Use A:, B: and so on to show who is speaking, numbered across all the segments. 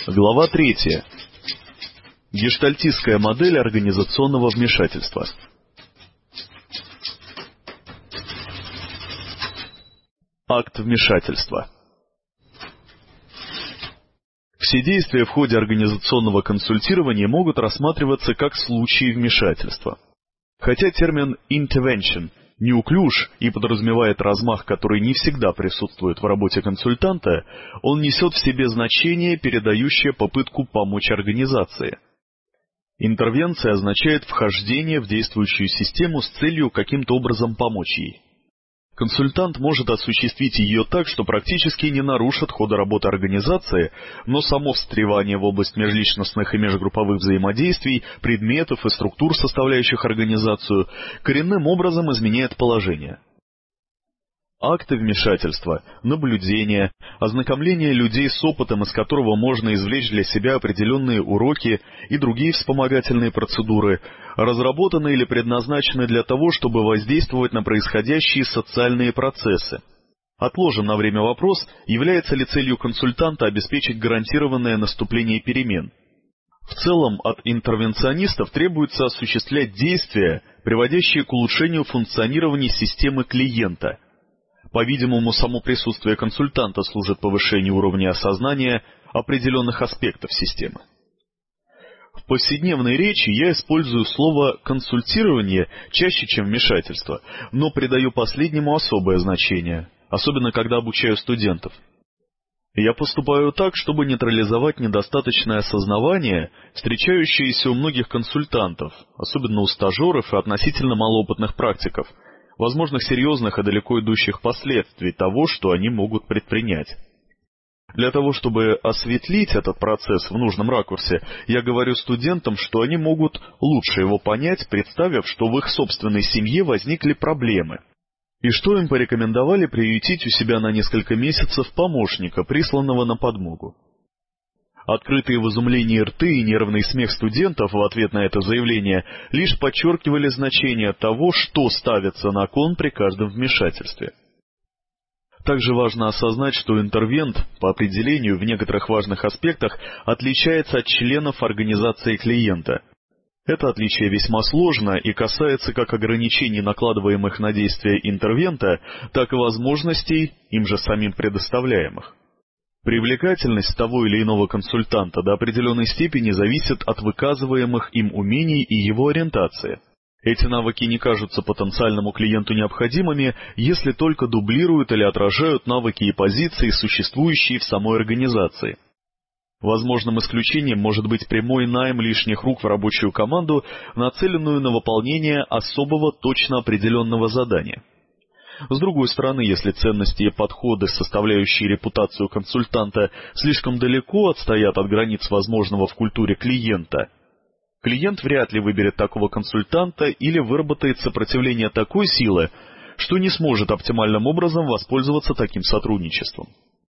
A: Глава 3. Гештальтистская модель организационного вмешательства. Акт вмешательства. Все действия в ходе организационного консультирования могут рассматриваться как случаи вмешательства. Хотя термин «intervention» неуклюж и подразумевает размах, который не всегда присутствует в работе консультанта, он несет в себе значение, передающее попытку помочь организации. Интервенция означает вхождение в действующую систему с целью каким-то образом помочь ей. Консультант может осуществить ее так, что практически не нарушит хода работы организации, но само встревание в область межличностных и межгрупповых взаимодействий, предметов и структур, составляющих организацию, коренным образом изменяет положение. Акты вмешательства, наблюдение, ознакомление людей с опытом, из которого можно извлечь для себя определенные уроки и другие вспомогательные процедуры, разработаны или предназначены для того, чтобы воздействовать на происходящие социальные процессы. Отложим на время вопрос, является ли целью консультанта обеспечить гарантированное наступление перемен. В целом от интервенционистов требуется осуществлять действия, приводящие к улучшению функционирования системы клиента. По-видимому, само присутствие консультанта служит повышению уровня осознания определенных аспектов системы. В повседневной речи я использую слово «консультирование» чаще, чем «вмешательство», но придаю последнему особое значение, особенно когда обучаю студентов. Я поступаю так, чтобы нейтрализовать недостаточное осознавание, встречающееся у многих консультантов, особенно у стажеров и относительно малоопытных практиков, возможных серьезных и далеко идущих последствий того, что они могут предпринять. Для того, чтобы осветлить этот процесс в нужном ракурсе, я говорю студентам, что они могут лучше его понять, представив, что в их собственной семье возникли проблемы, и что им порекомендовали приютить у себя на несколько месяцев помощника, присланного на подмогу. Открытые в изумлении рты и нервный смех студентов в ответ на это заявление лишь подчеркивали значение того, что ставится на кон при каждом вмешательстве. Также важно осознать, что интервент, по определению в некоторых важных аспектах, отличается от членов организации клиента. Это отличие весьма сложно и касается как ограничений, накладываемых на действия интервента, так и возможностей, им же самим предоставляемых. Привлекательность того или иного консультанта до определенной степени зависит от выказываемых им умений и его ориентации. Эти навыки не кажутся потенциальному клиенту необходимыми, если только дублируют или отражают навыки и позиции, существующие в самой организации. Возможным исключением может быть прямой найм лишних рук в рабочую команду, нацеленную на выполнение особого точно определенного задания. С другой стороны, если ценности и подходы, составляющие репутацию консультанта, слишком далеко отстоят от границ возможного в культуре клиента, клиент вряд ли выберет такого консультанта или выработает сопротивление такой силы, что не сможет оптимальным образом воспользоваться таким сотрудничеством.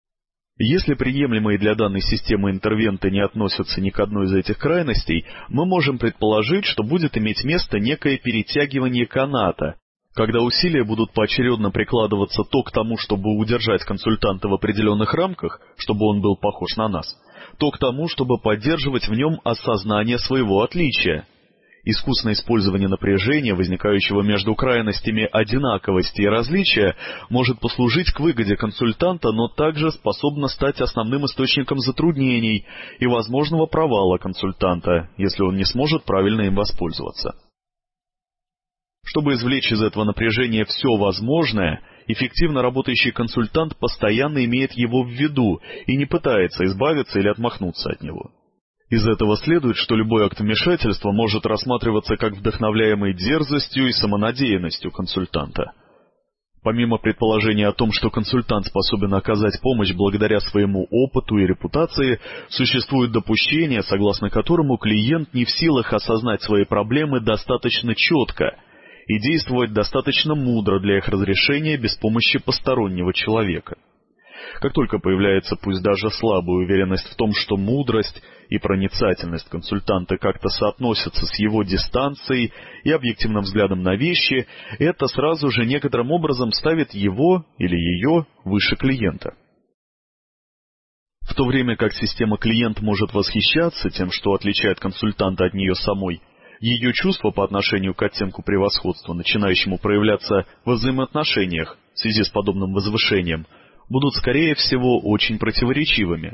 A: Если приемлемые для данной системы интервенты не относятся ни к одной из этих крайностей, мы можем предположить, что будет иметь место некое перетягивание каната, когда усилия будут поочередно прикладываться то к тому, чтобы удержать консультанта в определенных рамках, чтобы он был похож на нас, то к тому, чтобы поддерживать в нем осознание своего отличия. Искусное использование напряжения, возникающего между крайностями одинаковости и различия, может послужить к выгоде консультанта, но также способно стать основным источником затруднений и возможного провала консультанта, если он не сможет правильно им воспользоваться. Чтобы извлечь из этого напряжения все возможное, эффективно работающий консультант постоянно имеет его в виду и не пытается избавиться или отмахнуться от него. Из этого следует, что любой акт вмешательства может рассматриваться как вдохновляемый дерзостью и самонадеянностью консультанта. Помимо предположения о том, что консультант способен оказать помощь благодаря своему опыту и репутации, существует допущение, согласно которому клиент не в силах осознать свои проблемы достаточно четко и действовать достаточно мудро для их разрешения без помощи постороннего человека. Как только появляется пусть даже слабая уверенность в том, что мудрость и проницательность консультанта как-то соотносятся с его дистанцией и объективным взглядом на вещи, это сразу же некоторым образом ставит его или ее выше клиента. В то время как система клиент может восхищаться тем, что отличает консультанта от нее самой, ее чувства по отношению к оттенку превосходства, начинающему проявляться во взаимоотношениях в связи с подобным возвышением, будут, скорее всего, очень противоречивыми.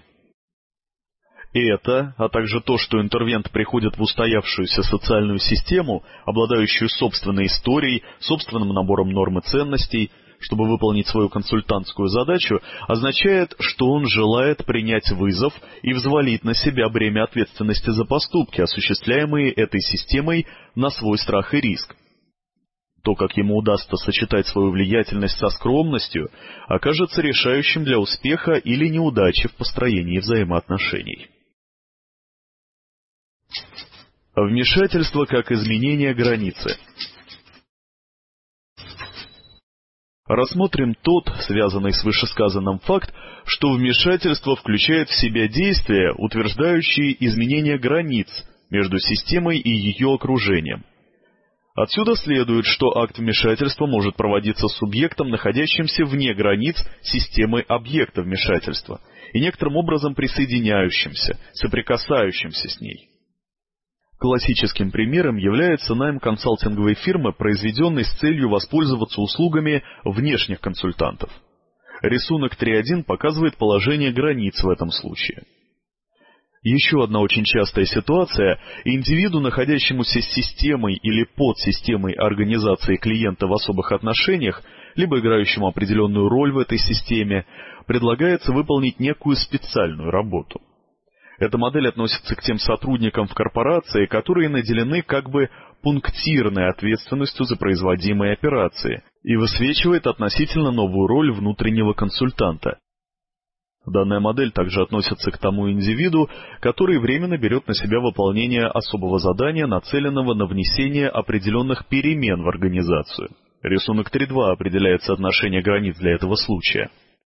A: Это, а также то, что интервент приходит в устоявшуюся социальную систему, обладающую собственной историей, собственным набором норм и ценностей, чтобы выполнить свою консультантскую задачу, означает, что он желает принять вызов и взвалить на себя бремя ответственности за поступки, осуществляемые этой системой на свой страх и риск. То, как ему удастся сочетать свою влиятельность со скромностью, окажется решающим для успеха или неудачи в построении взаимоотношений. Вмешательство как изменение границы. Рассмотрим тот, связанный с вышесказанным факт, что вмешательство включает в себя действия, утверждающие изменение границ между системой и ее окружением. Отсюда следует, что акт вмешательства может проводиться субъектом, находящимся вне границ системы объекта вмешательства, и некоторым образом присоединяющимся, соприкасающимся с ней. Классическим примером является найм консалтинговой фирмы, произведенной с целью воспользоваться услугами внешних консультантов. Рисунок 3.1 показывает положение границ в этом случае. Еще одна очень частая ситуация – индивиду, находящемуся с системой или подсистемой организации клиента в особых отношениях, либо играющему определенную роль в этой системе, предлагается выполнить некую специальную работу. Эта модель относится к тем сотрудникам в корпорации, которые наделены как бы пунктирной ответственностью за производимые операции и высвечивает относительно новую роль внутреннего консультанта. Данная модель также относится к тому индивиду, который временно берет на себя выполнение особого задания, нацеленного на внесение определенных перемен в организацию. Рисунок 3.2 определяет соотношение границ для этого случая.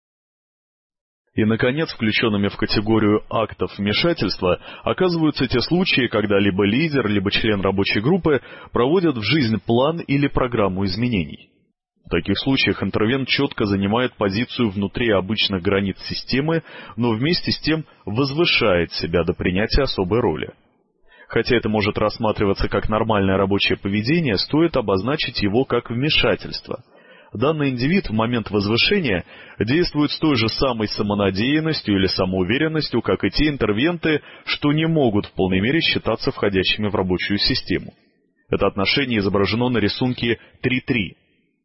A: И, наконец, включенными в категорию актов вмешательства оказываются те случаи, когда либо лидер, либо член рабочей группы проводят в жизнь план или программу изменений. В таких случаях интервент четко занимает позицию внутри обычных границ системы, но вместе с тем возвышает себя до принятия особой роли. Хотя это может рассматриваться как нормальное рабочее поведение, стоит обозначить его как вмешательство. Данный индивид в момент возвышения действует с той же самой самонадеянностью или самоуверенностью, как и те интервенты, что не могут в полной мере считаться входящими в рабочую систему. Это отношение изображено на рисунке 3.3.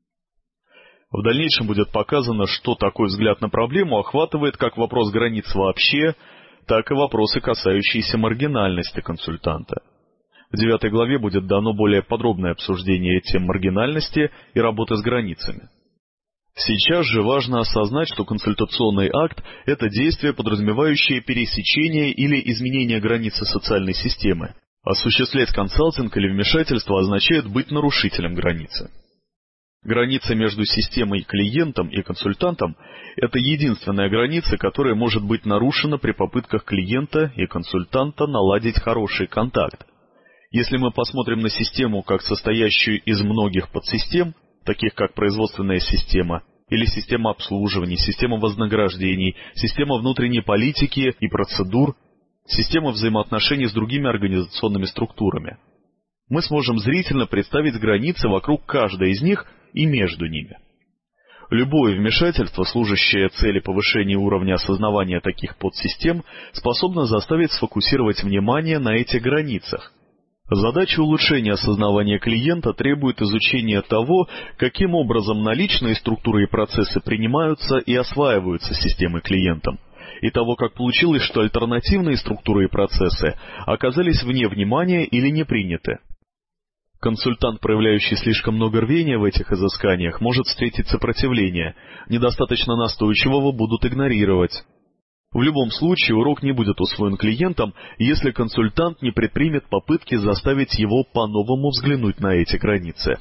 A: В дальнейшем будет показано, что такой взгляд на проблему охватывает как вопрос границ вообще, так и вопросы, касающиеся маргинальности консультанта. В 9 главе будет дано более подробное обсуждение тем маргинальности и работы с границами. Сейчас же важно осознать, что консультационный акт – это действие, подразумевающее пересечение или изменение границы социальной системы. Осуществлять консалтинг или вмешательство означает быть нарушителем границы. Граница между системой клиентом и консультантом – это единственная граница, которая может быть нарушена при попытках клиента и консультанта наладить хороший контакт. Если мы посмотрим на систему как состоящую из многих подсистем, таких как производственная система или система обслуживания, система вознаграждений, система внутренней политики и процедур, система взаимоотношений с другими организационными структурами, мы сможем зрительно представить границы вокруг каждой из них и между ними. Любое вмешательство, служащее цели повышения уровня осознавания таких подсистем, способно заставить сфокусировать внимание на этих границах. Задача улучшения осознавания клиента требует изучения того, каким образом наличные структуры и процессы принимаются и осваиваются системой клиентом, и того, как получилось, что альтернативные структуры и процессы оказались вне внимания или не приняты. Консультант, проявляющий слишком много рвения в этих изысканиях, может встретить сопротивление, недостаточно настойчивого будут игнорировать. В любом случае урок не будет усвоен клиентом, если консультант не предпримет попытки заставить его по-новому взглянуть на эти границы.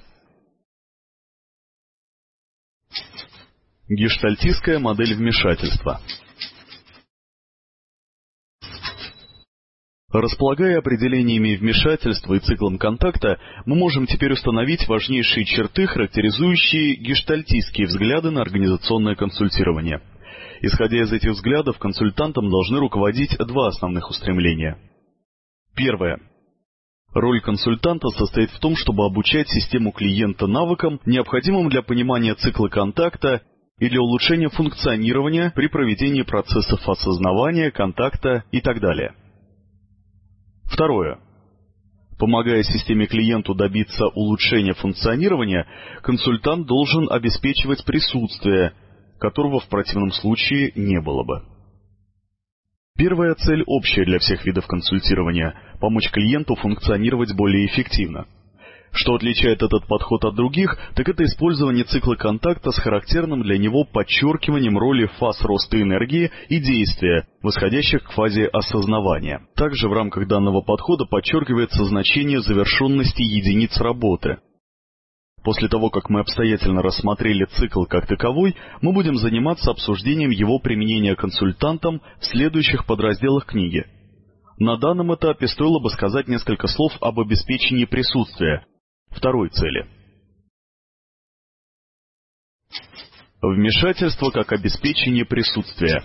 A: Гештальтистская модель вмешательства. Располагая определениями вмешательства и циклом контакта, мы можем теперь установить важнейшие черты, характеризующие гештальтистские взгляды на организационное консультирование. Исходя из этих взглядов, консультантам должны руководить два основных устремления. Первое. Роль консультанта состоит в том, чтобы обучать систему клиента навыкам, необходимым для понимания цикла контакта и для улучшения функционирования при проведении процессов осознавания, контакта и так далее. Второе. Помогая системе клиенту добиться улучшения функционирования, консультант должен обеспечивать присутствие, которого в противном случае не было бы. Первая цель общая для всех видов консультирования – помочь клиенту функционировать более эффективно. Что отличает этот подход от других, так это использование цикла контакта с характерным для него подчеркиванием роли фаз роста энергии и действия, восходящих к фазе осознавания. Также в рамках данного подхода подчеркивается значение завершенности единиц работы. После того, как мы обстоятельно рассмотрели цикл как таковой, мы будем заниматься обсуждением его применения консультантам в следующих подразделах книги. На данном этапе стоило бы сказать несколько слов об обеспечении присутствия, второй цели. Вмешательство как обеспечение присутствия.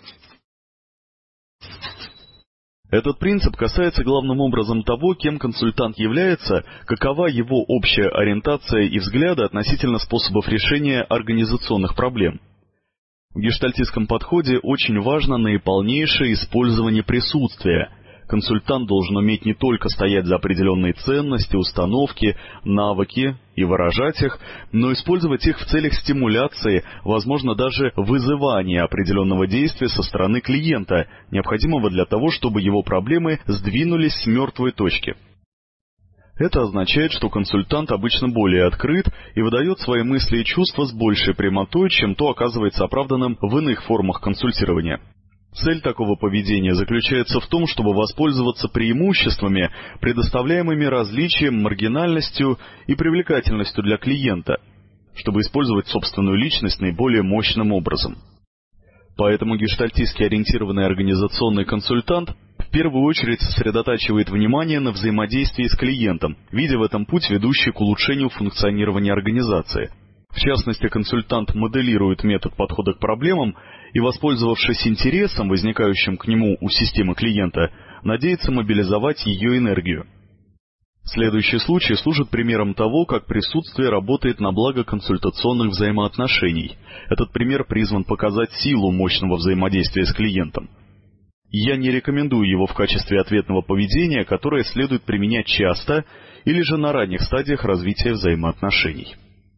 A: Этот принцип касается главным образом того, кем консультант является, какова его общая ориентация и взгляды относительно способов решения организационных проблем. В гештальтистском подходе очень важно наиполнейшее использование присутствия. Консультант должен уметь не только стоять за определенные ценности, установки, навыки и выражать их, но использовать их в целях стимуляции, возможно, даже вызывания определенного действия со стороны клиента, необходимого для того, чтобы его проблемы сдвинулись с мертвой точки. Это означает, что консультант обычно более открыт и выдает свои мысли и чувства с большей прямотой, чем то оказывается оправданным в иных формах консультирования. Цель такого поведения заключается в том, чтобы воспользоваться преимуществами, предоставляемыми различием, маргинальностью и привлекательностью для клиента, чтобы использовать собственную личность наиболее мощным образом. Поэтому гештальтистски ориентированный организационный консультант в первую очередь сосредотачивает внимание на взаимодействии с клиентом, видя в этом путь, ведущий к улучшению функционирования организации. В частности, консультант моделирует метод подхода к проблемам и, воспользовавшись интересом, возникающим к нему у системы клиента, надеется мобилизовать ее энергию. Следующий случай служит примером того, как присутствие работает на благо консультационных взаимоотношений. Этот пример призван показать силу мощного взаимодействия с клиентом. Я не рекомендую его в качестве ответного поведения, которое следует применять часто или же на ранних стадиях развития взаимоотношений.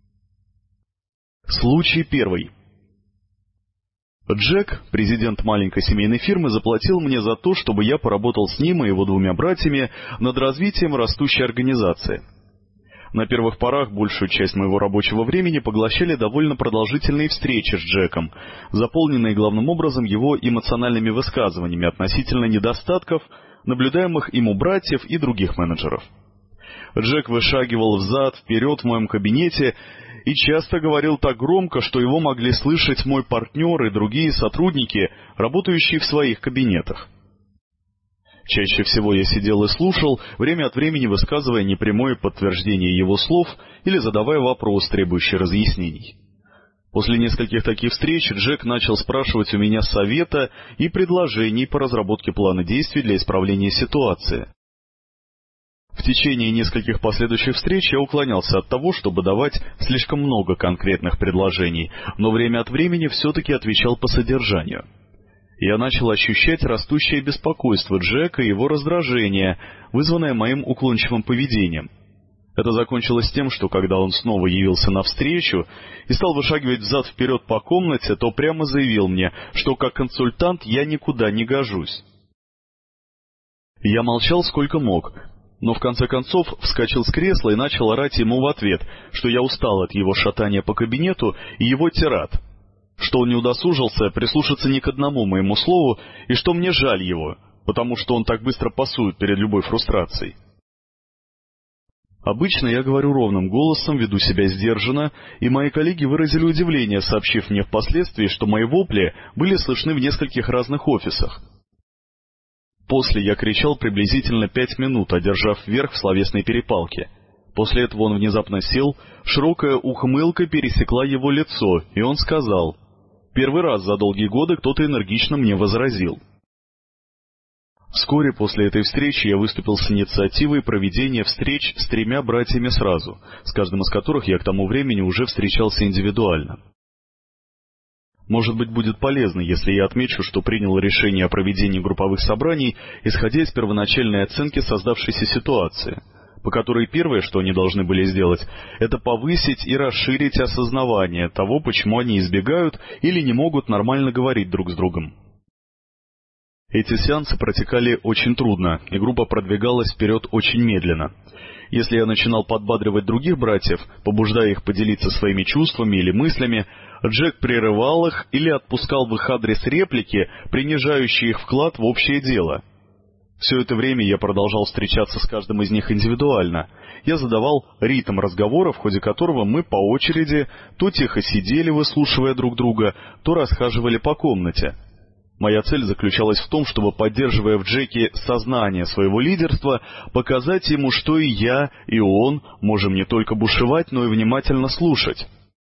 A: Случай первый. Джек, президент маленькой семейной фирмы, заплатил мне за то, чтобы я поработал с ним и его двумя братьями над развитием растущей организации. На первых порах большую часть моего рабочего времени поглощали довольно продолжительные встречи с Джеком, заполненные главным образом его эмоциональными высказываниями относительно недостатков, наблюдаемых им у братьев и других менеджеров. Джек вышагивал взад-вперед в моем кабинете и часто говорил так громко, что его могли слышать мой партнер и другие сотрудники, работающие в своих кабинетах. Чаще всего я сидел и слушал, время от времени высказывая непрямое подтверждение его слов или задавая вопрос, требующий разъяснений. После нескольких таких встреч Джек начал спрашивать у меня совета и предложений по разработке плана действий для исправления ситуации. В течение нескольких последующих встреч я уклонялся от того, чтобы давать слишком много конкретных предложений, но время от времени все-таки отвечал по содержанию. Я начал ощущать растущее беспокойство Джека и его раздражение, вызванное моим уклончивым поведением. Это закончилось тем, что когда он снова явился навстречу и стал вышагивать взад-вперед по комнате, то прямо заявил мне, что как консультант я никуда не гожусь. Я молчал сколько мог, но в конце концов вскочил с кресла и начал орать ему в ответ, что я устал от его шатания по кабинету и его тирад, что он не удосужился прислушаться ни к одному моему слову и что мне жаль его, потому что он так быстро пасует перед любой фрустрацией. Обычно я говорю ровным голосом, веду себя сдержанно, и мои коллеги выразили удивление, сообщив мне впоследствии, что мои вопли были слышны в нескольких разных офисах. После я кричал приблизительно 5 минут, одержав верх в словесной перепалке. После этого он внезапно сел, широкая ухмылка пересекла его лицо, и он сказал: Первый раз за долгие годы кто-то энергично мне возразил. Вскоре после этой встречи я выступил с инициативой проведения встреч с 3 братьями сразу, с каждым из которых я к тому времени уже встречался индивидуально. Может быть, будет полезно, если я отмечу, что принял решение о проведении групповых собраний, исходя из первоначальной оценки создавшейся ситуации, по которой первое, что они должны были сделать, это повысить и расширить осознавание того, почему они избегают или не могут нормально говорить друг с другом. Эти сеансы протекали очень трудно, и группа продвигалась вперед очень медленно. Если я начинал подбадривать других братьев, побуждая их поделиться своими чувствами или мыслями, Джек прерывал их или отпускал в их адрес реплики, принижающие их вклад в общее дело. Все это время я продолжал встречаться с каждым из них индивидуально. Я задавал ритм разговора, в ходе которого мы по очереди то тихо сидели, выслушивая друг друга, то расхаживали по комнате. Моя цель заключалась в том, чтобы, поддерживая в Джеке сознание своего лидерства, показать ему, что и я, и он можем не только бушевать, но и внимательно слушать.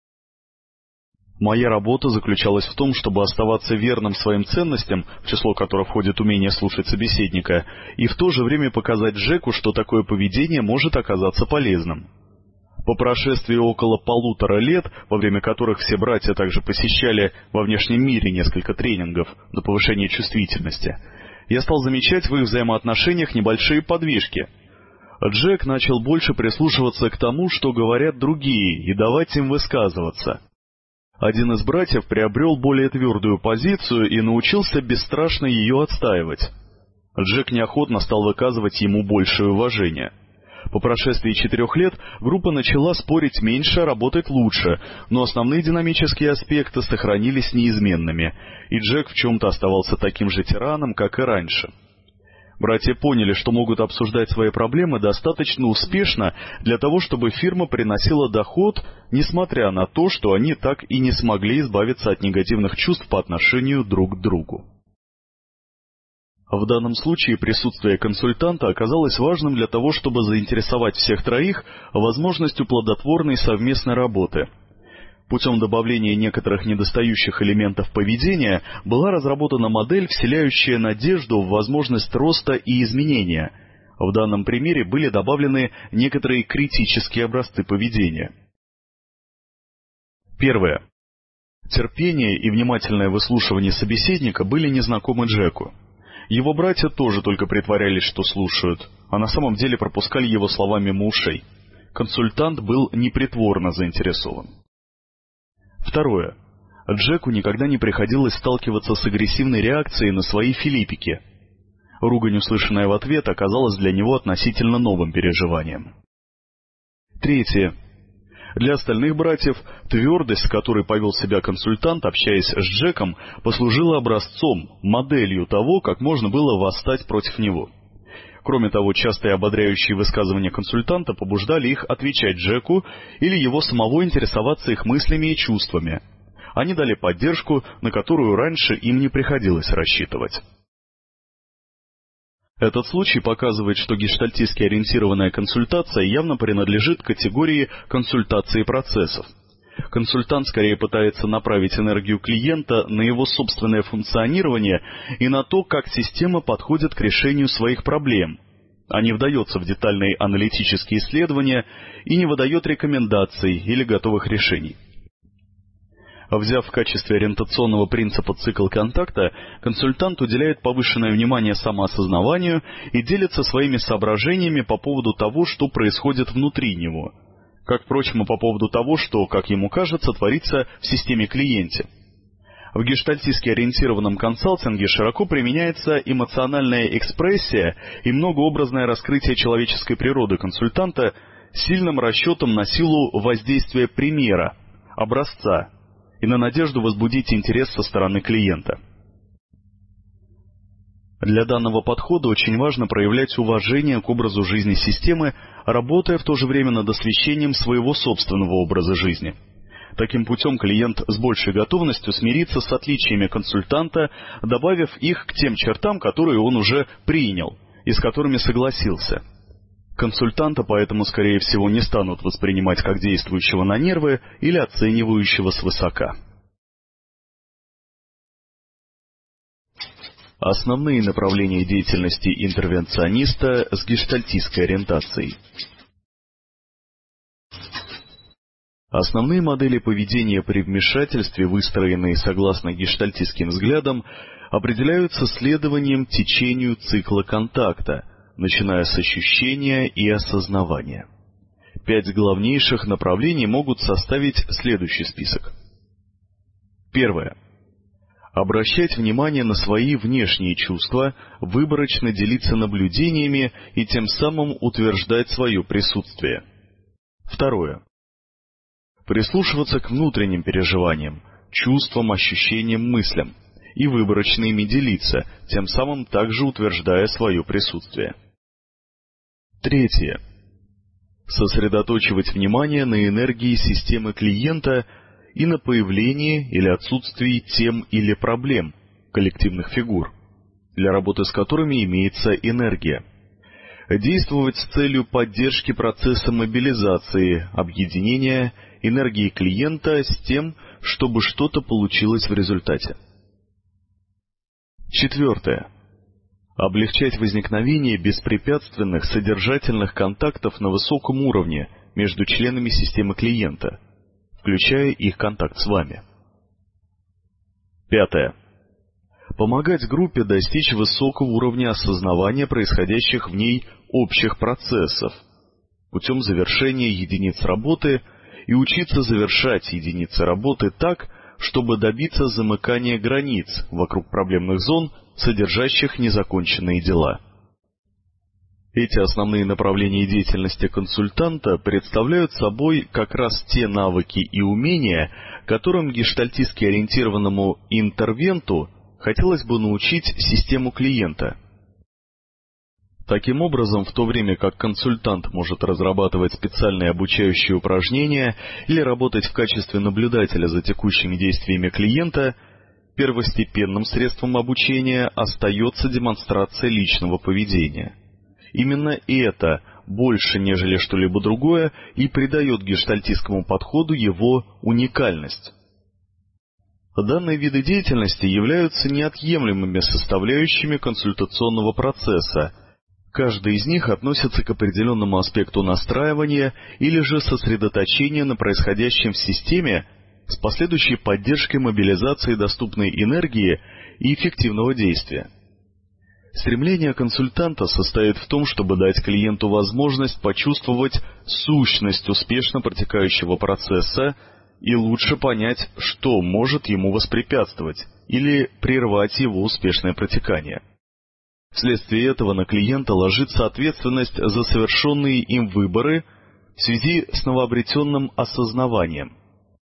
A: Моя работа заключалась в том, чтобы оставаться верным своим ценностям, в число которых входит умение слушать собеседника, и в то же время показать Джеку, что такое поведение может оказаться полезным. По прошествии около 1,5 лет, во время которых все братья также посещали во внешнем мире несколько тренингов на повышение чувствительности, я стал замечать в их взаимоотношениях небольшие подвижки. Джек начал больше прислушиваться к тому, что говорят другие, и давать им высказываться. Один из братьев приобрел более твердую позицию и научился бесстрашно ее отстаивать. Джек неохотно стал выказывать ему большее уважение. По прошествии 4 лет группа начала спорить меньше, а работать лучше, но основные динамические аспекты сохранились неизменными, и Джек в чем-то оставался таким же тираном, как и раньше. Братья поняли, что могут обсуждать свои проблемы достаточно успешно для того, чтобы фирма приносила доход, несмотря на то, что они так и не смогли избавиться от негативных чувств по отношению друг к другу. В данном случае присутствие консультанта оказалось важным для того, чтобы заинтересовать всех 3 возможностью плодотворной совместной работы. Путем добавления некоторых недостающих элементов поведения была разработана модель, вселяющая надежду в возможность роста и изменения. В данном примере были добавлены некоторые критические образцы поведения. Первое. Терпение и внимательное выслушивание собеседника были незнакомы Джеку. Его братья тоже только притворялись, что слушают, а на самом деле пропускали его слова мимо ушей. Консультант был непритворно заинтересован. Второе. Джеку никогда не приходилось сталкиваться с агрессивной реакцией на свои филиппики. Ругань, услышанная в ответ, оказалась для него относительно новым переживанием. Третье. Для остальных братьев твердость, с которой повел себя консультант, общаясь с Джеком, послужила образцом, моделью того, как можно было восстать против него. Кроме того, частые ободряющие высказывания консультанта побуждали их отвечать Джеку или его самого интересоваться их мыслями и чувствами. Они дали поддержку, на которую раньше им не приходилось рассчитывать. Этот случай показывает, что гештальтистски ориентированная консультация явно принадлежит к категории консультации процессов. Консультант скорее пытается направить энергию клиента на его собственное функционирование и на то, как система подходит к решению своих проблем, а не вдается в детальные аналитические исследования и не выдает рекомендаций или готовых решений. Взяв в качестве ориентационного принципа цикл контакта, консультант уделяет повышенное внимание самоосознаванию и делится своими соображениями по поводу того, что происходит внутри него, как, впрочем, и по поводу того, что, как ему кажется, творится в системе клиенте. В гештальтистски ориентированном консалтинге широко применяется эмоциональная экспрессия и многообразное раскрытие человеческой природы консультанта с сильным расчетом на силу воздействия примера, образца, и на надежду возбудить интерес со стороны клиента. Для данного подхода очень важно проявлять уважение к образу жизни системы, работая в то же время над освещением своего собственного образа жизни. Таким путем клиент с большей готовностью смирится с отличиями консультанта, добавив их к тем чертам, которые он уже принял и с которыми согласился. Консультанта поэтому, скорее всего, не станут воспринимать как действующего на нервы или оценивающего свысока. Основные направления деятельности интервенциониста с гештальтистской ориентацией. Основные модели поведения при вмешательстве, выстроенные согласно гештальтистским взглядам, определяются следованием течению цикла контакта, начиная с ощущения и осознавания. 5 главнейших направлений могут составить следующий список. Первое. Обращать внимание на свои внешние чувства, выборочно делиться наблюдениями и тем самым утверждать свое присутствие. Второе. Прислушиваться к внутренним переживаниям, чувствам, ощущениям, мыслям и выборочно ими делиться, тем самым также утверждая свое присутствие. Третье. Сосредоточивать внимание на энергии системы клиента и на появлении или отсутствии тем или проблем, коллективных фигур, для работы с которыми имеется энергия. Действовать с целью поддержки процесса мобилизации, объединения энергии клиента с тем, чтобы что-то получилось в результате. Четвертое. Облегчать возникновение беспрепятственных содержательных контактов на высоком уровне между членами системы клиента, включая их контакт с вами. Пятое. Помогать группе достичь высокого уровня осознавания происходящих в ней общих процессов путем завершения единиц работы и учиться завершать единицы работы так, чтобы добиться замыкания границ вокруг проблемных зон, содержащих незаконченные дела. Эти основные направления деятельности консультанта представляют собой как раз те навыки и умения, которым гештальтистски ориентированному интервенту хотелось бы научить систему клиента. Таким образом, в то время как консультант может разрабатывать специальные обучающие упражнения или работать в качестве наблюдателя за текущими действиями клиента, первостепенным средством обучения остается демонстрация личного поведения. Именно это, больше нежели что-либо другое, и придает гештальтистскому подходу его уникальность. Данные виды деятельности являются неотъемлемыми составляющими консультационного процесса. Каждый из них относится к определенному аспекту настраивания или же сосредоточения на происходящем в системе с последующей поддержкой мобилизации доступной энергии и эффективного действия. Стремление консультанта состоит в том, чтобы дать клиенту возможность почувствовать сущность успешно протекающего процесса и лучше понять, что может ему воспрепятствовать или прервать его успешное протекание. Вследствие этого на клиента ложится ответственность за совершенные им выборы в связи с новообретенным осознаванием.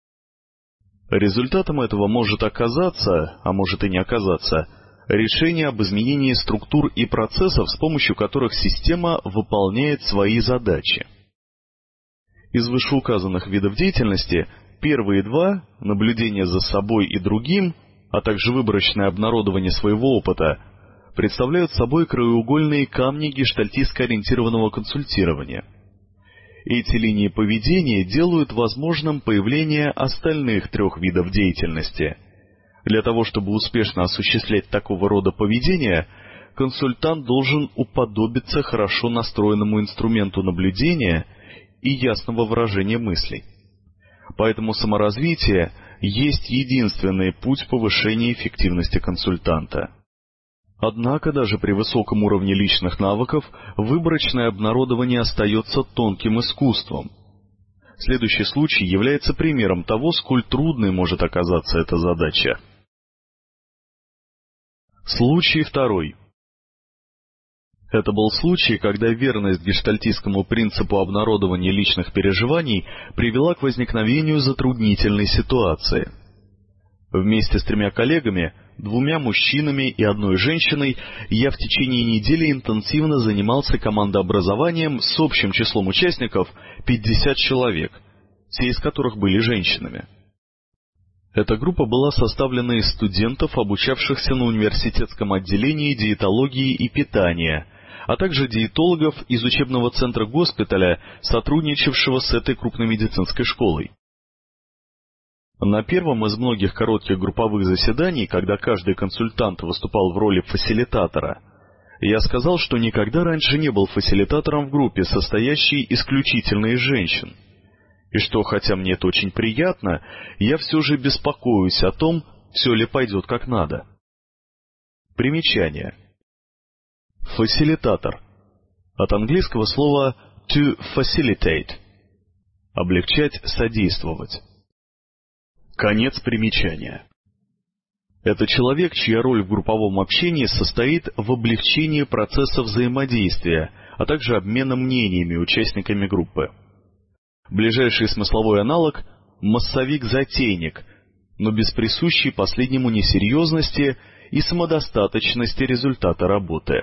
A: Результатом этого может оказаться, а может и не оказаться, решение об изменении структур и процессов, с помощью которых система выполняет свои задачи. Из вышеуказанных видов деятельности первые два, наблюдение за собой и другим, а также выборочное обнародование своего опыта, представляют собой краеугольные камни гештальтистско-ориентированного консультирования. Эти линии поведения делают возможным появление остальных 3 видов деятельности. Для того, чтобы успешно осуществлять такого рода поведение, консультант должен уподобиться хорошо настроенному инструменту наблюдения и ясного выражения мыслей. Поэтому саморазвитие есть единственный путь повышения эффективности консультанта. Однако даже при высоком уровне личных навыков выборочное обнародование остается тонким искусством. Следующий случай является примером того, сколь трудной может оказаться эта задача. Случай второй. Это был случай, когда верность гештальтистскому принципу обнародования личных переживаний привела к возникновению затруднительной ситуации. Вместе с 3 коллегами, 2 мужчинами и 1 женщиной, я в течение недели интенсивно занимался командообразованием с общим числом участников 50 человек, все из которых были женщинами. Эта группа была составлена из студентов, обучавшихся на университетском отделении диетологии и питания, а также диетологов из учебного центра госпиталя, сотрудничавшего с этой крупной медицинской школой. На первом из многих коротких групповых заседаний, когда каждый консультант выступал в роли фасилитатора, я сказал, что никогда раньше не был фасилитатором в группе, состоящей исключительно из женщин, и что, хотя мне это очень приятно, я все же беспокоюсь о том, все ли пойдет как надо. Примечание. Фасилитатор. От английского слова to facilitate. Облегчать, содействовать. Конец примечания. Это человек, чья роль в групповом общении состоит в облегчении процесса взаимодействия, а также обмена мнениями участниками группы. Ближайший смысловой аналог – массовик-затейник, но без присущей последнему несерьезности и самодостаточности результата работы.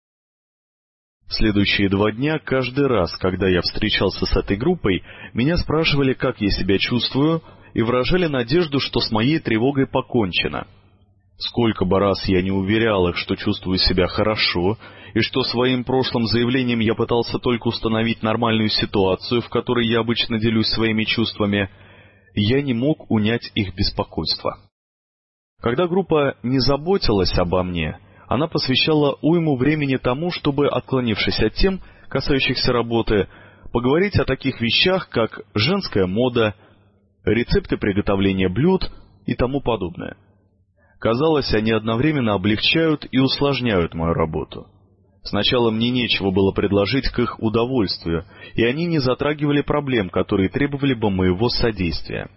A: Следующие 2 дня, каждый раз, когда я встречался с этой группой, меня спрашивали, как я себя чувствую, и выражали надежду, что с моей тревогой покончено. Сколько бы раз я не уверял их, что чувствую себя хорошо, и что своим прошлым заявлением я пытался только установить нормальную ситуацию, в которой я обычно делюсь своими чувствами, я не мог унять их беспокойство. Когда группа не заботилась обо мне, она посвящала уйму времени тому, чтобы, отклонившись от тем, касающихся работы, поговорить о таких вещах, как женская мода, рецепты приготовления блюд и тому подобное. Казалось, они одновременно облегчают и усложняют мою работу. Сначала мне нечего было предложить к их удовольствию, и они не затрагивали проблем, которые требовали бы моего содействия.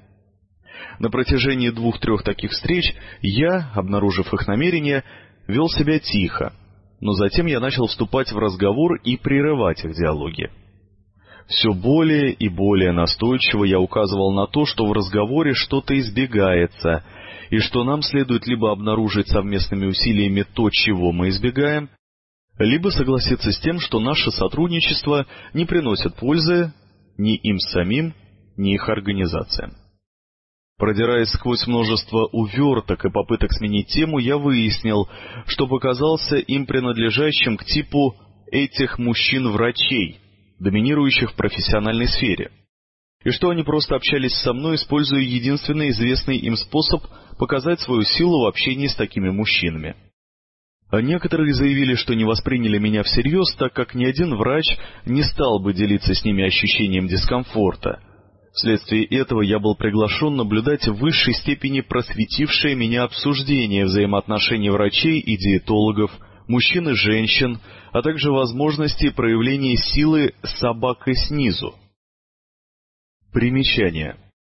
A: На протяжении 2-3 таких встреч я, обнаружив их намерения, вел себя тихо, но затем я начал вступать в разговор и прерывать их диалоги. Все более и более настойчиво я указывал на то, что в разговоре что-то избегается, и что нам следует либо обнаружить совместными усилиями то, чего мы избегаем, либо согласиться с тем, что наше сотрудничество не приносит пользы ни им самим, ни их организациям. Продираясь сквозь множество уверток и попыток сменить тему, я выяснил, что показался им принадлежащим к типу этих мужчин-врачей, доминирующих в профессиональной сфере, и что они просто общались со мной, используя единственный известный им способ показать свою силу в общении с такими мужчинами. А некоторые заявили, что не восприняли меня всерьез, так как ни один врач не стал бы делиться с ними ощущением дискомфорта. Вследствие этого я был приглашен наблюдать в высшей степени просветившее меня обсуждение взаимоотношений врачей и диетологов, мужчин и женщин, а также возможности проявления силы собакой снизу. Примечание.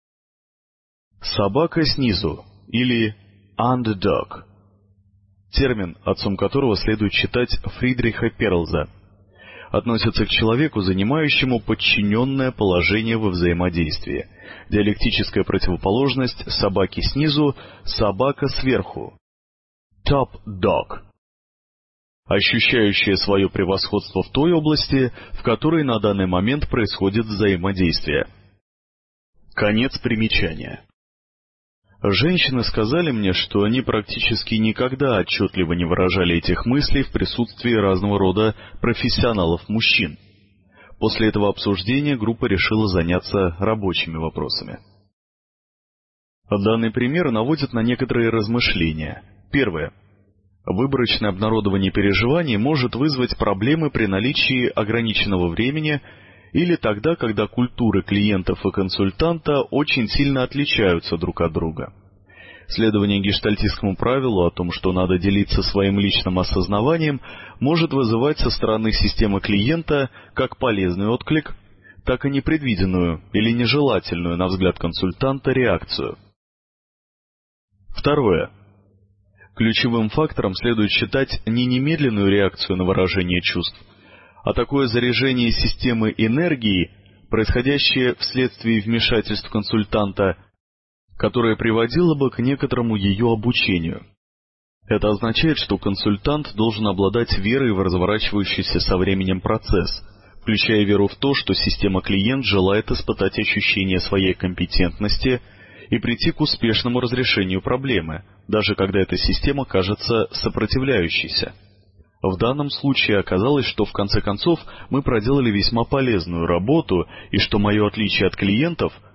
A: Собака снизу или underdog. Термин, отцом которого следует считать Фридриха Перлза, относится к человеку, занимающему подчиненное положение во взаимодействии. Диалектическая противоположность собаки снизу – собака сверху. Top dog. Ощущающая свое превосходство в той области, в которой на данный момент происходит взаимодействие. Конец примечания. Женщины сказали мне, что они практически никогда отчетливо не выражали этих мыслей в присутствии разного рода профессионалов-мужчин. После этого обсуждения группа решила заняться рабочими вопросами. Данный пример наводит на некоторые размышления. Первое. Выборочное обнародование переживаний может вызвать проблемы при наличии ограниченного времени или тогда, когда культуры клиентов и консультанта очень сильно отличаются друг от друга. Следование гештальтистскому правилу о том, что надо делиться своим личным осознаванием, может вызывать со стороны системы клиента как полезный отклик, так и непредвиденную или нежелательную, на взгляд консультанта, реакцию. Второе. Ключевым фактором следует считать не немедленную реакцию на выражение чувств, а такое заряжение системы энергии, происходящее вследствие вмешательств консультанта, которое приводило бы к некоторому ее обучению. Это означает, что консультант должен обладать верой в разворачивающийся со временем процесс, включая веру в то, что система-клиент желает испытать ощущение своей компетентности и прийти к успешному разрешению проблемы, даже когда эта система кажется сопротивляющейся. В данном случае оказалось, что в конце концов мы проделали весьма полезную работу и что мое отличие от клиентов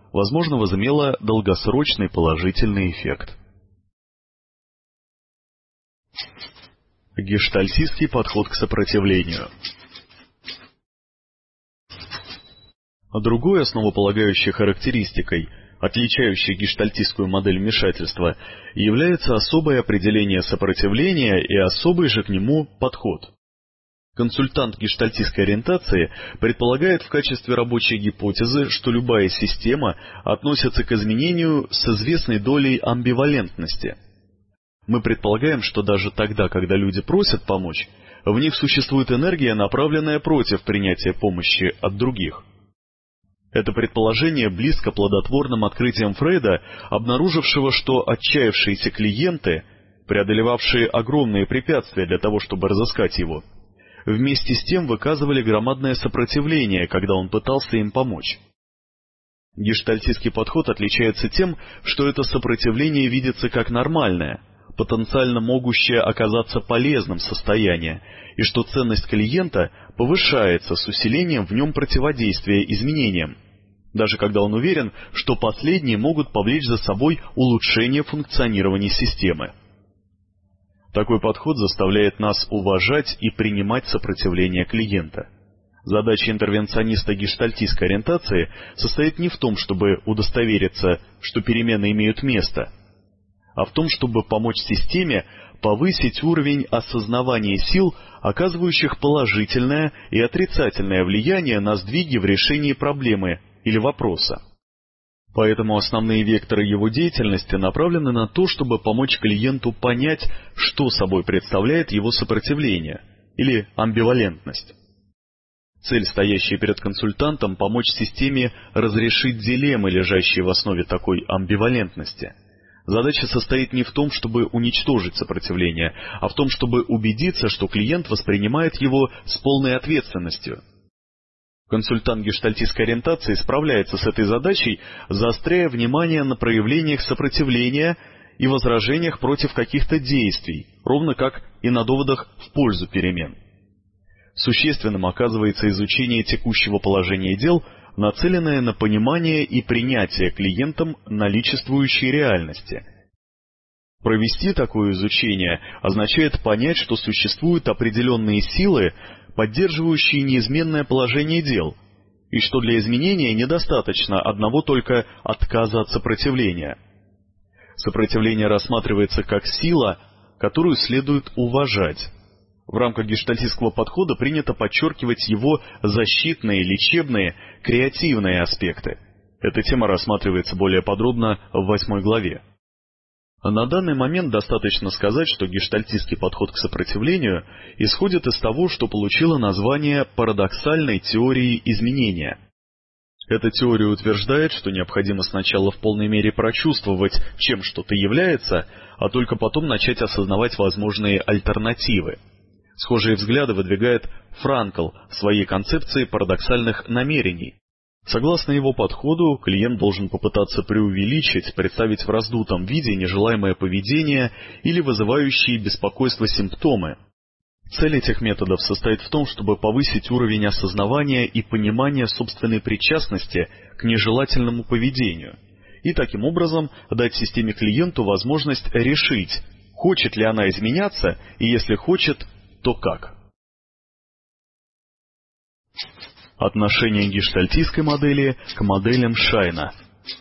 A: возможно, возымело долгосрочный положительный эффект. Гештальтистский подход к сопротивлению. Другой основополагающей характеристикой, отличающей гештальтистскую модель вмешательства, является особое определение сопротивления и особый же к нему подход. Консультант гештальтистской ориентации предполагает в качестве рабочей гипотезы, что любая система относится к изменению с известной долей амбивалентности. Мы предполагаем, что даже тогда, когда люди просят помочь, в них существует энергия, направленная против принятия помощи от других. Это предположение близко плодотворным открытиям Фрейда, обнаружившего, что отчаявшиеся клиенты, преодолевавшие огромные препятствия для того, чтобы разыскать его, вместе с тем выказывали громадное сопротивление, когда он пытался им помочь. Гештальтистский подход отличается тем, что это сопротивление видится как нормальное, потенциально могущее оказаться полезным состояние, и что ценность клиента повышается с усилением в нем противодействия изменениям, даже когда он уверен, что последние могут повлечь за собой улучшение функционирования системы. Такой подход заставляет нас уважать и принимать сопротивление клиента. Задача интервенциониста гештальтистской ориентации состоит не в том, чтобы удостовериться, что перемены имеют место, а в том, чтобы помочь системе повысить уровень осознавания сил, оказывающих положительное и отрицательное влияние на сдвиги в решении проблемы или вопроса. Поэтому основные векторы его деятельности направлены на то, чтобы помочь клиенту понять, что собой представляет его сопротивление или амбивалентность. Цель, стоящая перед консультантом, помочь системе разрешить дилеммы, лежащие в основе такой амбивалентности. Задача состоит не в том, чтобы уничтожить сопротивление, а в том, чтобы убедиться, что клиент воспринимает его с полной ответственностью. Консультант гештальтистской ориентации справляется с этой задачей, заостряя внимание на проявлениях сопротивления и возражениях против каких-то действий, ровно как и на доводах в пользу перемен. Существенным оказывается изучение текущего положения дел, нацеленное на понимание и принятие клиентом наличествующей реальности. Провести такое изучение означает понять, что существуют определенные силы, поддерживающие неизменное положение дел, и что для изменения недостаточно одного только отказа от сопротивления. Сопротивление рассматривается как сила, которую следует уважать. В рамках гештальтистского подхода принято подчеркивать его защитные, лечебные, креативные аспекты. Эта тема рассматривается более подробно в 8 главе. На данный момент достаточно сказать, что гештальтистский подход к сопротивлению исходит из того, что получило название парадоксальной теории изменения. Эта теория утверждает, что необходимо сначала в полной мере прочувствовать, чем что-то является, а только потом начать осознавать возможные альтернативы. Схожие взгляды выдвигает Франкл в своей концепции парадоксальных намерений. Согласно его подходу, клиент должен попытаться преувеличить, представить в раздутом виде нежелаемое поведение или вызывающие беспокойство симптомы. Цель этих методов состоит в том, чтобы повысить уровень осознавания и понимания собственной причастности к нежелательному поведению, и таким образом дать системе клиенту возможность решить, хочет ли она изменяться, и если хочет, то как. Отношение гештальтистской модели к моделям Шайна.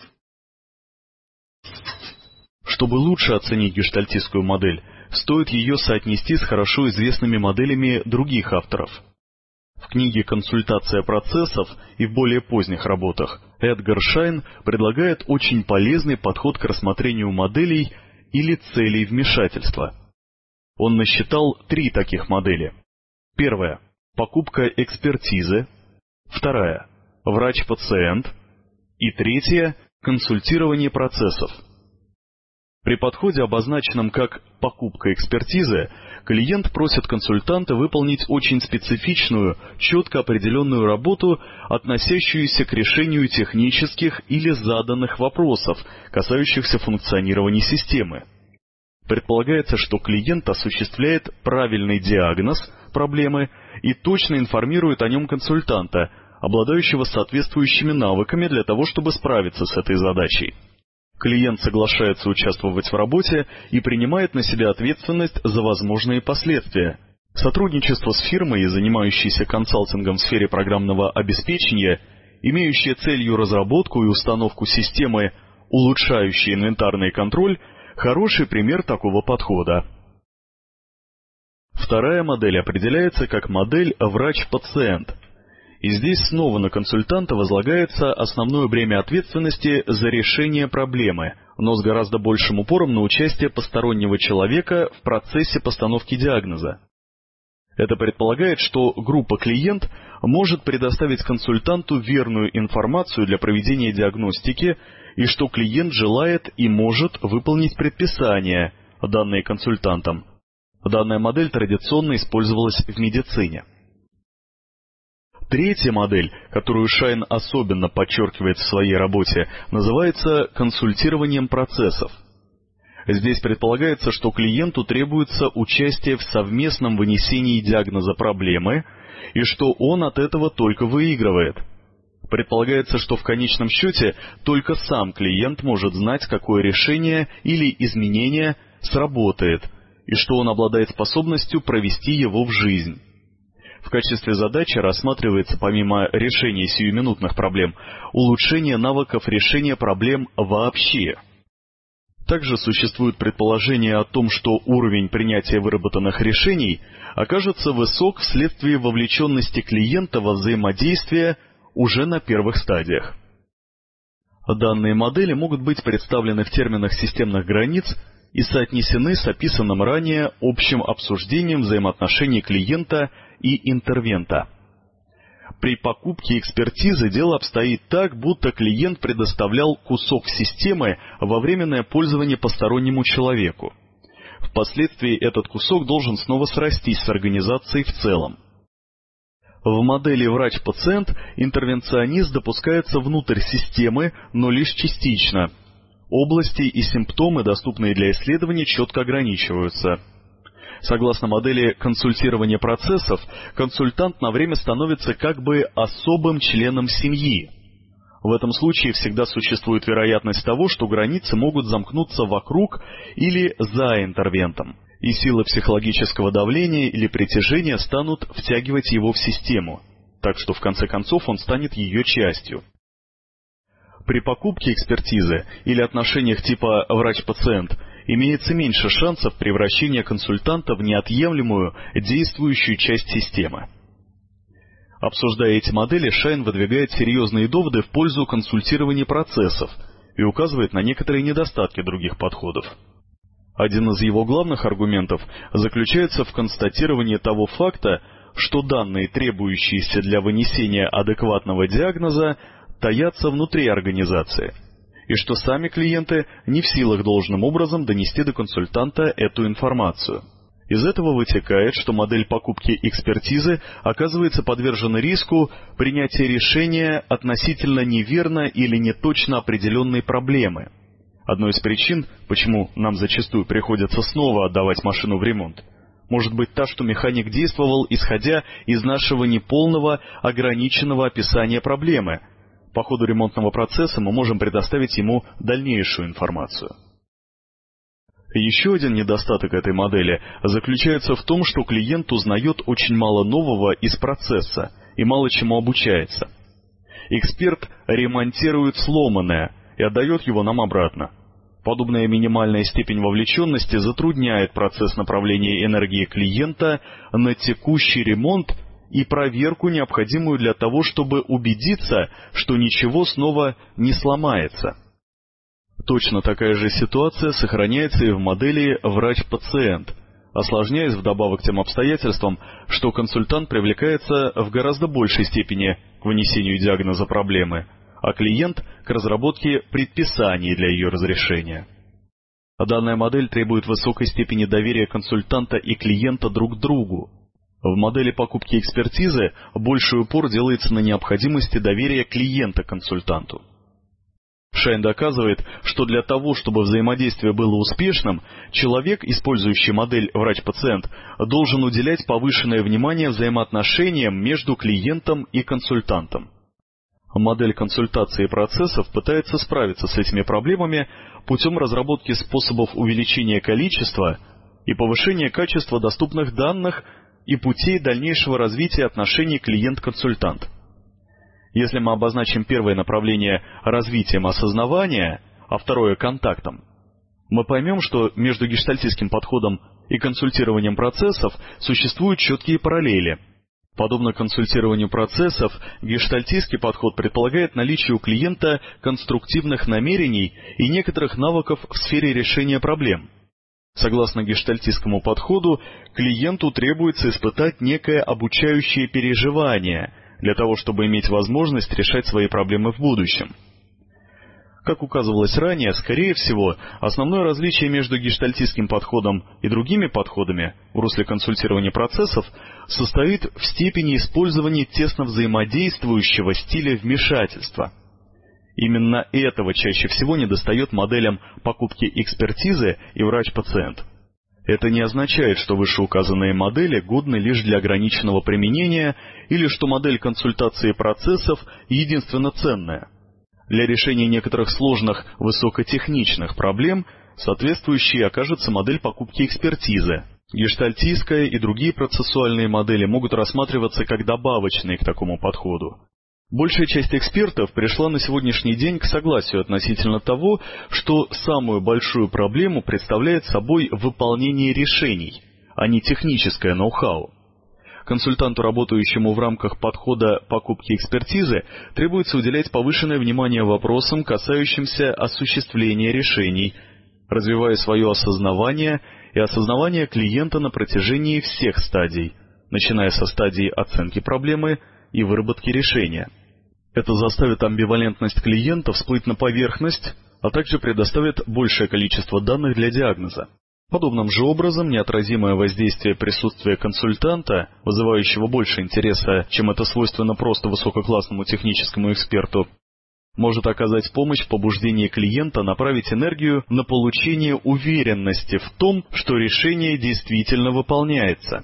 A: Чтобы лучше оценить гештальтистскую модель, стоит ее соотнести с хорошо известными моделями других авторов. В книге «Консультация процессов» и в более поздних работах Эдгар Шайн предлагает очень полезный подход к рассмотрению моделей или целей вмешательства. Он насчитал 3 таких модели. Первая – покупка экспертизы. Вторая – врач-пациент. И третья – консультирование процессов. При подходе, обозначенном как покупка экспертизы, клиент просит консультанта выполнить очень специфичную, четко определенную работу, относящуюся к решению технических или заданных вопросов, касающихся функционирования системы. Предполагается, что клиент осуществляет правильный диагноз проблемы и точно информирует о нем консультанта, обладающего соответствующими навыками для того, чтобы справиться с этой задачей. Клиент соглашается участвовать в работе и принимает на себя ответственность за возможные последствия. Сотрудничество с фирмой, занимающейся консалтингом в сфере программного обеспечения, имеющее целью разработку и установку системы, улучшающей инвентарный контроль, хороший пример такого подхода. Вторая модель определяется как модель «врач-пациент». И здесь снова на консультанта возлагается основное бремя ответственности за решение проблемы, но с гораздо большим упором на участие постороннего человека в процессе постановки диагноза. Это предполагает, что группа клиент может предоставить консультанту верную информацию для проведения диагностики и что клиент желает и может выполнить предписания, данные консультантом. Данная модель традиционно использовалась в медицине. Третья модель, которую Шайн особенно подчеркивает в своей работе, называется консультированием процессов. Здесь предполагается, что клиенту требуется участие в совместном вынесении диагноза проблемы и что он от этого только выигрывает. Предполагается, что в конечном счете только сам клиент может знать, какое решение или изменение сработает, и что он обладает способностью провести его в жизнь. В качестве задачи рассматривается, помимо решения сиюминутных проблем, улучшение навыков решения проблем вообще. Также существует предположение о том, что уровень принятия выработанных решений окажется высок вследствие вовлеченности клиента во взаимодействие уже на первых стадиях. Данные модели могут быть представлены в терминах системных границ и соотнесены с описанным ранее общим обсуждением взаимоотношений клиента и интервента. При покупке экспертизы дело обстоит так, будто клиент предоставлял кусок системы во временное пользование постороннему человеку. Впоследствии этот кусок должен снова срастись с организацией в целом. В модели врач-пациент интервенционист допускается внутрь системы, но лишь частично. Области и симптомы, доступные для исследования, четко ограничиваются. Согласно модели консультирования процессов, консультант на время становится как бы особым членом семьи. В этом случае всегда существует вероятность того, что границы могут замкнуться вокруг или за интервентом, и силы психологического давления или притяжения станут втягивать его в систему, так что в конце концов он станет ее частью. При покупке экспертизы или отношениях типа врач-пациент имеется меньше шансов превращения консультанта в неотъемлемую действующую часть системы. Обсуждая эти модели, Шайн выдвигает серьезные доводы в пользу консультирования процессов и указывает на некоторые недостатки других подходов. Один из его главных аргументов заключается в констатировании того факта, что данные, требующиеся для вынесения адекватного диагноза, таятся внутри организации, и что сами клиенты не в силах должным образом донести до консультанта эту информацию. Из этого вытекает, что модель покупки экспертизы оказывается подвержена риску принятия решения относительно неверно или неточно определенной проблемы. Одной из причин, почему нам зачастую приходится снова отдавать машину в ремонт, может быть та, что механик действовал, исходя из нашего неполного, ограниченного описания проблемы. По ходу ремонтного процесса мы можем предоставить ему дальнейшую информацию. Еще один недостаток этой модели заключается в том, что клиент узнает очень мало нового из процесса и мало чему обучается. Эксперт ремонтирует сломанное и отдает его нам обратно. Подобная минимальная степень вовлеченности затрудняет процесс направления энергии клиента на текущий ремонт и проверку, необходимую для того, чтобы убедиться, что ничего снова не сломается. Точно такая же ситуация сохраняется и в модели врач-пациент, осложняясь вдобавок тем обстоятельствам, что консультант привлекается в гораздо большей степени к вынесению диагноза проблемы, а клиент – к разработке предписаний для ее разрешения. Данная модель требует высокой степени доверия консультанта и клиента друг к другу. В модели покупки экспертизы больший упор делается на необходимости доверия клиента консультанту. Шайн доказывает, что для того, чтобы взаимодействие было успешным, человек, использующий модель врач-пациент, должен уделять повышенное внимание взаимоотношениям между клиентом и консультантом. Модель консультации процессов пытается справиться с этими проблемами путем разработки способов увеличения количества и повышения качества доступных данных и путей дальнейшего развития отношений клиент-консультант. Если мы обозначим первое направление развитием осознавания, а второе контактом, мы поймем, что между гештальтистским подходом и консультированием процессов существуют четкие параллели. Подобно консультированию процессов, гештальтистский подход предполагает наличие у клиента конструктивных намерений и некоторых навыков в сфере решения проблем. Согласно гештальтистскому подходу, клиенту требуется испытать некое обучающее переживание для того, чтобы иметь возможность решать свои проблемы в будущем. Как указывалось ранее, скорее всего, основное различие между гештальтистским подходом и другими подходами в русле консультирования процессов состоит в степени использования тесно взаимодействующего стиля вмешательства. Именно этого чаще всего недостает моделям покупки экспертизы и врач-пациент. Это не означает, что вышеуказанные модели годны лишь для ограниченного применения или что модель консультации процессов единственно ценная. Для решения некоторых сложных высокотехничных проблем соответствующей окажется модель покупки экспертизы. Гештальтистская и другие процессуальные модели могут рассматриваться как добавочные к такому подходу. Большая часть экспертов пришла на сегодняшний день к согласию относительно того, что самую большую проблему представляет собой выполнение решений, а не техническое ноу-хау. Консультанту, работающему в рамках подхода покупки экспертизы, требуется уделять повышенное внимание вопросам, касающимся осуществления решений, развивая свое осознавание и осознавание клиента на протяжении всех стадий, начиная со стадии оценки проблемы и выработки решения. Это заставит амбивалентность клиента всплыть на поверхность, а также предоставит большее количество данных для диагноза. Подобным же образом неотразимое воздействие присутствия консультанта, вызывающего больше интереса, чем это свойственно просто высококлассному техническому эксперту, может оказать помощь в побуждении клиента направить энергию на получение уверенности в том, что решение действительно выполняется.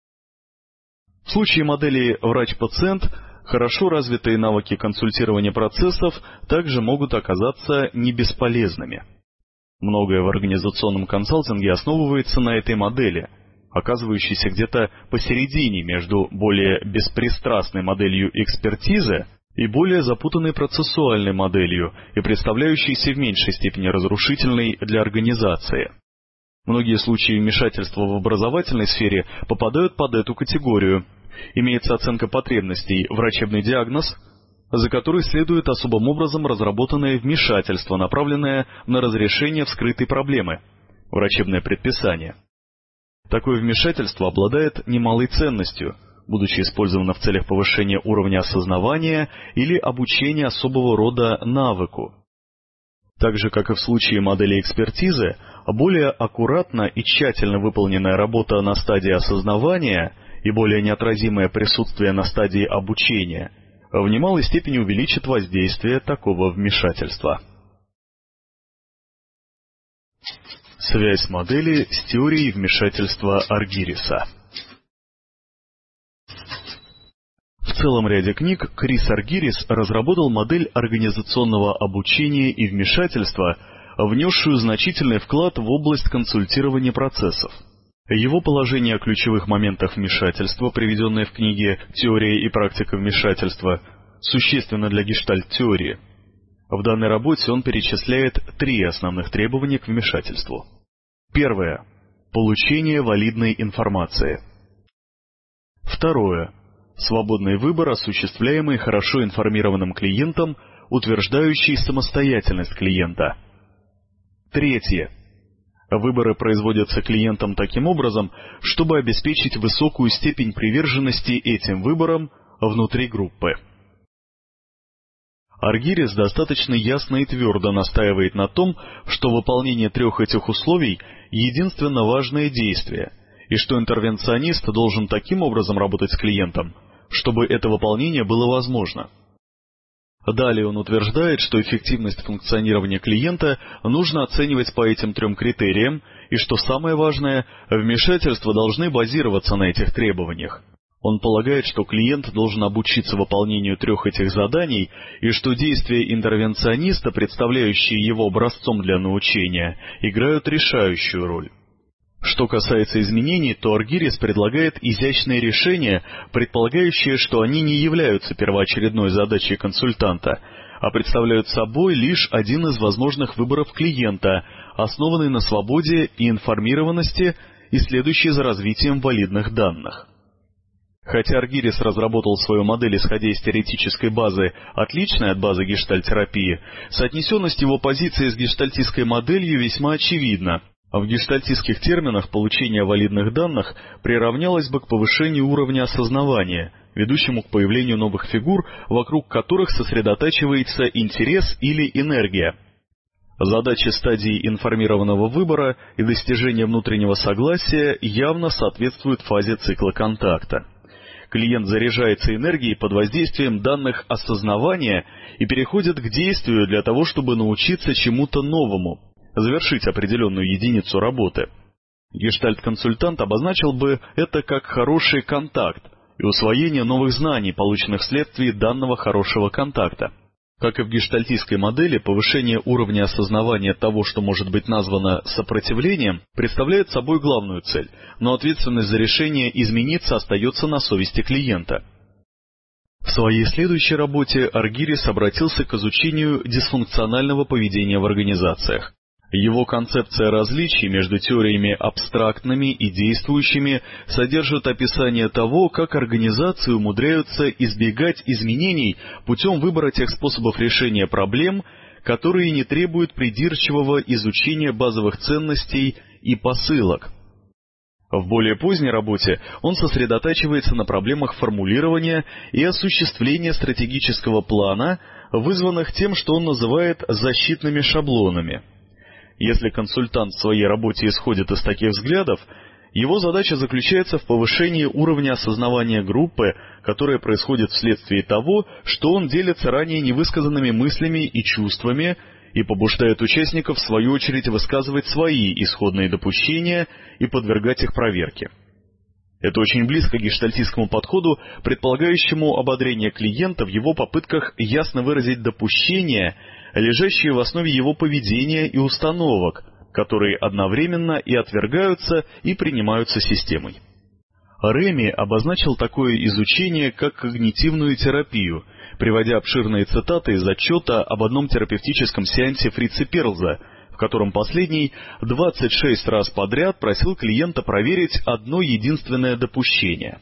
A: В случае модели врач-пациент хорошо развитые навыки консультирования процессов также могут оказаться не бесполезными. Многое в организационном консалтинге основывается на этой модели, оказывающейся где-то посередине между более беспристрастной моделью экспертизы и более запутанной процессуальной моделью и представляющейся в меньшей степени разрушительной для организации. Многие случаи вмешательства в образовательной сфере попадают под эту категорию. Имеется оценка потребностей, врачебный диагноз, за который следует особым образом разработанное вмешательство, направленное на разрешение вскрытой проблемы, врачебное предписание. Такое вмешательство обладает немалой ценностью, будучи использовано в целях повышения уровня осознавания или обучения особого рода навыку. Так же, как и в случае модели экспертизы, более аккуратно и тщательно выполненная работа на стадии осознавания и более неотразимое присутствие на стадии обучения в немалой степени увеличит воздействие такого вмешательства. Связь модели с теорией вмешательства Аргириса. В целом ряде книг Крис Аргирис разработал модель организационного обучения и вмешательства, внесшую значительный вклад в область консультирования процессов. Его положение о ключевых моментах вмешательства, приведенное в книге «Теория и практика вмешательства», существенно для гештальт-теории. В данной работе он перечисляет 3 основных требования к вмешательству. Первое. Получение валидной информации. Второе. Свободный выбор, осуществляемый хорошо информированным клиентом, утверждающий самостоятельность клиента. Третье. Выборы производятся клиентом таким образом, чтобы обеспечить высокую степень приверженности этим выборам внутри группы. Аргирис достаточно ясно и твердо настаивает на том, что выполнение 3 этих условий – единственно важное действие, и что интервенционист должен таким образом работать с клиентом, чтобы это выполнение было возможно. Далее он утверждает, что эффективность функционирования клиента нужно оценивать по этим 3 критериям, и что самое важное, вмешательства должны базироваться на этих требованиях. Он полагает, что клиент должен обучиться выполнению 3 этих заданий, и что действия интервенциониста, представляющие его образцом для научения, играют решающую роль. Что касается изменений, то Аргирис предлагает изящные решения, предполагающие, что они не являются первоочередной задачей консультанта, а представляют собой лишь один из возможных выборов клиента, основанный на свободе и информированности и следующий за развитием валидных данных. Хотя Аргирис разработал свою модель, исходя из теоретической базы, отличной от базы гештальт-терапии, соотнесенность его позиции с гештальтистской моделью весьма очевидна. А в гештальтистских терминах получение валидных данных приравнялось бы к повышению уровня осознавания, ведущему к появлению новых фигур, вокруг которых сосредотачивается интерес или энергия. Задачи стадии информированного выбора и достижения внутреннего согласия явно соответствуют фазе цикла контакта. Клиент заряжается энергией под воздействием данных осознавания и переходит к действию для того, чтобы научиться чему-то новому, завершить определенную единицу работы. Гештальт-консультант обозначил бы это как хороший контакт и усвоение новых знаний, полученных вследствие данного хорошего контакта. Как и в гештальтистской модели, повышение уровня осознавания того, что может быть названо сопротивлением, представляет собой главную цель, но ответственность за решение измениться остается на совести клиента. В своей следующей работе Аргирис обратился к изучению дисфункционального поведения в организациях. Его концепция различий между теориями абстрактными и действующими содержит описание того, как организации умудряются избегать изменений путем выбора тех способов решения проблем, которые не требуют придирчивого изучения базовых ценностей и посылок. В более поздней работе он сосредотачивается на проблемах формулирования и осуществления стратегического плана, вызванных тем, что он называет защитными шаблонами. Если консультант в своей работе исходит из таких взглядов, его задача заключается в повышении уровня осознавания группы, которое происходит вследствие того, что он делится ранее невысказанными мыслями и чувствами и побуждает участников в свою очередь высказывать свои исходные допущения и подвергать их проверке. Это очень близко к гештальтистскому подходу, предполагающему ободрение клиента в его попытках ясно выразить допущения, лежащие в основе его поведения и установок, которые одновременно и отвергаются, и принимаются системой. Реми обозначил такое изучение как когнитивную терапию, приводя обширные цитаты из отчета об одном терапевтическом сеансе Фрица Перлза, в котором последний 26 раз подряд просил клиента проверить одно единственное допущение.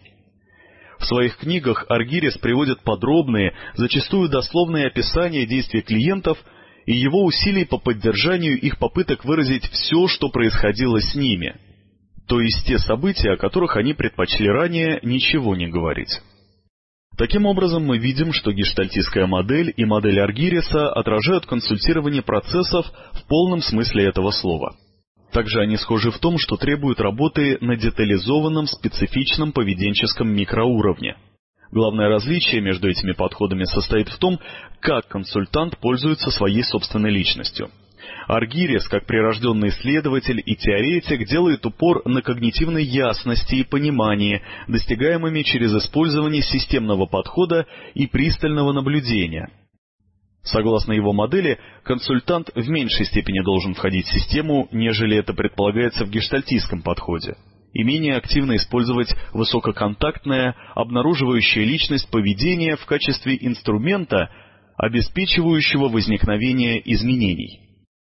A: В своих книгах Аргирис приводит подробные, зачастую дословные описания действий клиентов и его усилий по поддержанию их попыток выразить все, что происходило с ними, то есть те события, о которых они предпочли ранее ничего не говорить. Таким образом, мы видим, что гештальтистская модель и модель Аргириса отражают консультирование процессов в полном смысле этого слова. Также они схожи в том, что требуют работы на детализованном специфичном поведенческом микроуровне. Главное различие между этими подходами состоит в том, как консультант пользуется своей собственной личностью. Аргирис, как прирожденный исследователь и теоретик, делает упор на когнитивной ясности и понимании, достигаемыми через использование системного подхода и пристального наблюдения. Согласно его модели, консультант в меньшей степени должен входить в систему, нежели это предполагается в гештальтистском подходе, и менее активно использовать высококонтактное, обнаруживающее личность поведение в качестве инструмента, обеспечивающего возникновение изменений.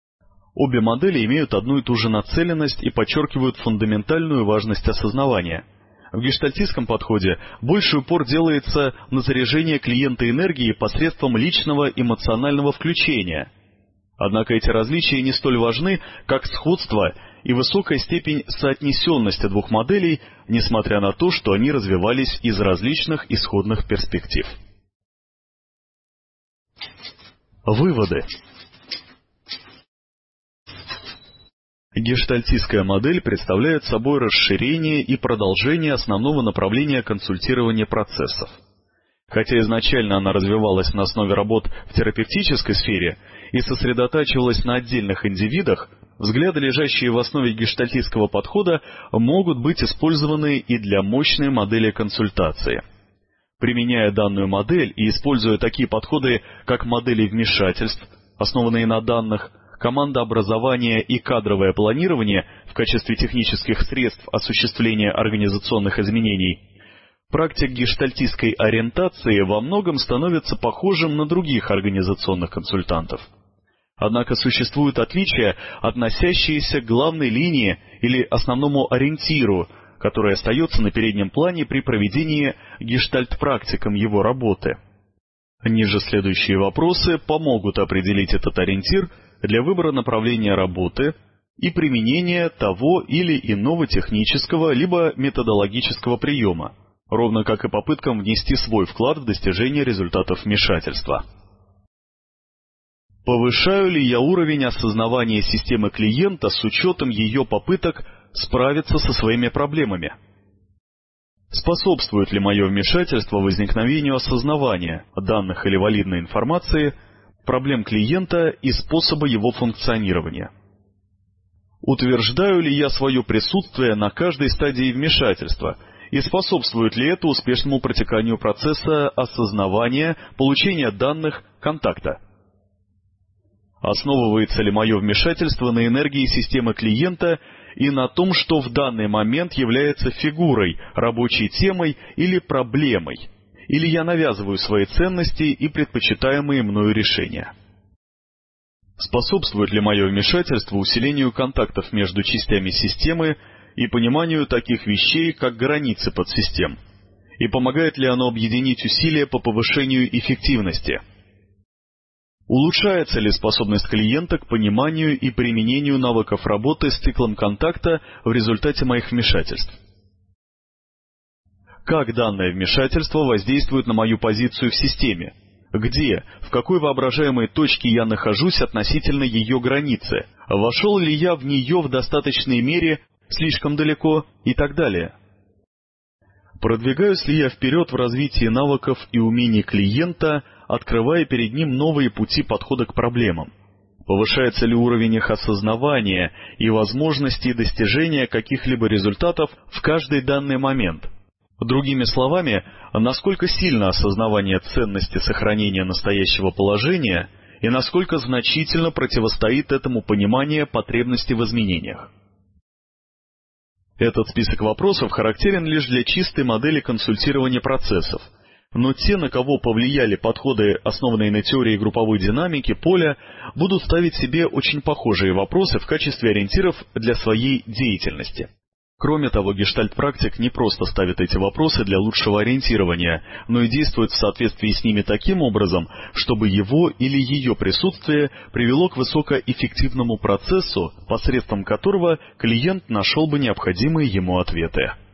A: Обе модели имеют одну и ту же нацеленность и подчеркивают фундаментальную важность осознавания. В гештальтистском подходе больший упор делается на заряжение клиента энергией посредством личного эмоционального включения. Однако эти различия не столь важны, как сходство и высокая степень соотнесенности двух моделей, несмотря на то, что они развивались из различных исходных перспектив. Выводы. Гештальтистская модель представляет собой расширение и продолжение основного направления консультирования процессов. Хотя изначально она развивалась на основе работ в терапевтической сфере и сосредотачивалась на отдельных индивидах, взгляды, лежащие в основе гештальтистского подхода, могут быть использованы и для мощной модели консультации. Применяя данную модель и используя такие подходы, как модели вмешательств, основанные на данных, командообразование и кадровое планирование в качестве технических средств осуществления организационных изменений, практик гештальтистской ориентации во многом становится похожим на других организационных консультантов. Однако существуют отличия, относящиеся к главной линии или основному ориентиру, который остается на переднем плане при проведении гештальт-практиком его работы. Ниже следующие вопросы помогут определить этот ориентир для выбора направления работы и применения того или иного технического либо методологического приема, ровно как и попыткам внести свой вклад в достижение результатов вмешательства. Повышаю ли я уровень осознавания системы клиента с учетом ее попыток справиться со своими проблемами? Способствует ли мое вмешательство возникновению осознавания данных или валидной информации, проблем клиента и способа его функционирования? Утверждаю ли я свое присутствие на каждой стадии вмешательства и способствует ли это успешному протеканию процесса осознавания, получения данных, контакта? Основывается ли мое вмешательство на энергии системы клиента и на том, что в данный момент является фигурой, рабочей темой или проблемой, или я навязываю свои ценности и предпочитаемые мною решения? Способствует ли мое вмешательство усилению контактов между частями системы и пониманию таких вещей, как границы подсистем? И помогает ли оно объединить усилия по повышению эффективности? Улучшается ли способность клиента к пониманию и применению навыков работы с циклом контакта в результате моих вмешательств? Как данное вмешательство воздействует на мою позицию в системе? Где, в какой воображаемой точке я нахожусь относительно ее границы? Вошел ли я в нее в достаточной мере, слишком далеко и так далее? Продвигаюсь ли я вперед в развитии навыков и умений клиента, открывая перед ним новые пути подхода к проблемам? Повышается ли уровень их осознавания и возможности достижения каких-либо результатов в каждый данный момент? Другими словами, насколько сильно осознавание ценности сохранения настоящего положения и насколько значительно противостоит этому понимание потребности в изменениях? Этот список вопросов характерен лишь для чистой модели консультирования процессов, но те, на кого повлияли подходы, основанные на теории групповой динамики поля, будут ставить себе очень похожие вопросы в качестве ориентиров для своей деятельности. Кроме того, гештальт-практик не просто ставит эти вопросы для лучшего ориентирования, но и действует в соответствии с ними таким образом, чтобы его или ее присутствие привело к высокоэффективному процессу, посредством которого клиент нашел бы необходимые ему ответы.